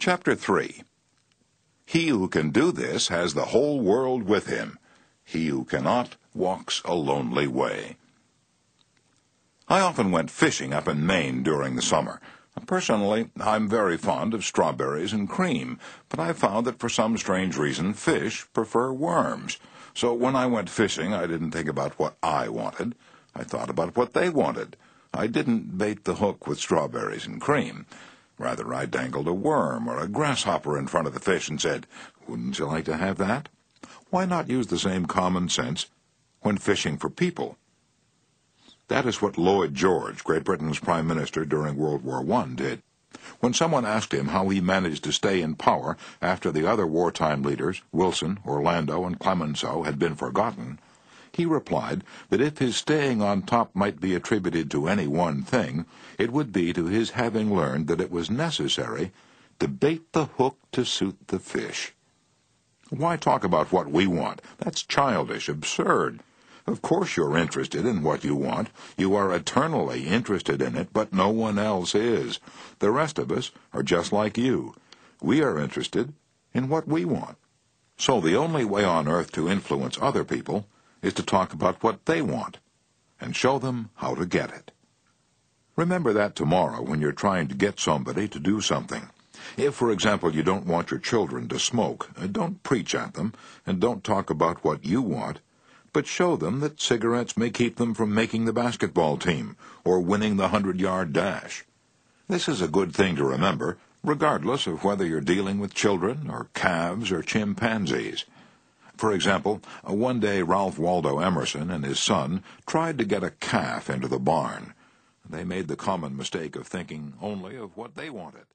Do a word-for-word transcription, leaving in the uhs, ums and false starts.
Chapter three. He who can do this has the whole world with him. He who cannot walks a lonely way. I often went fishing up in Maine during the summer. Personally, I'm very fond of strawberries and cream, but I found that for some strange reason fish prefer worms. So when I went fishing, I didn't think about what I wanted. I thought about what they wanted. I didn't bait the hook with strawberries and cream. Rather, I dangled a worm or a grasshopper in front of the fish and said, "Wouldn't you like to have that?" Why not use the same common sense when fishing for people? That is what Lloyd George, Great Britain's Prime Minister during World War One, did. When someone asked him how he managed to stay in power after the other wartime leaders, Wilson, Orlando, and Clemenceau, had been forgotten, he replied that if his staying on top might be attributed to any one thing, it would be to his having learned that it was necessary to bait the hook to suit the fish. Why talk about what we want? That's childish, absurd. Of course you're interested in what you want. You are eternally interested in it, but no one else is. The rest of us are just like you. We are interested in what we want. So the only way on earth to influence other people is to talk about what they want and show them how to get it. Remember that tomorrow when you're trying to get somebody to do something. If, for example, you don't want your children to smoke, don't preach at them and don't talk about what you want, but show them that cigarettes may keep them from making the basketball team or winning the hundred-yard dash. This is a good thing to remember, regardless of whether you're dealing with children or calves or chimpanzees. For example, one day Ralph Waldo Emerson and his son tried to get a calf into the barn. They made the common mistake of thinking only of what they wanted.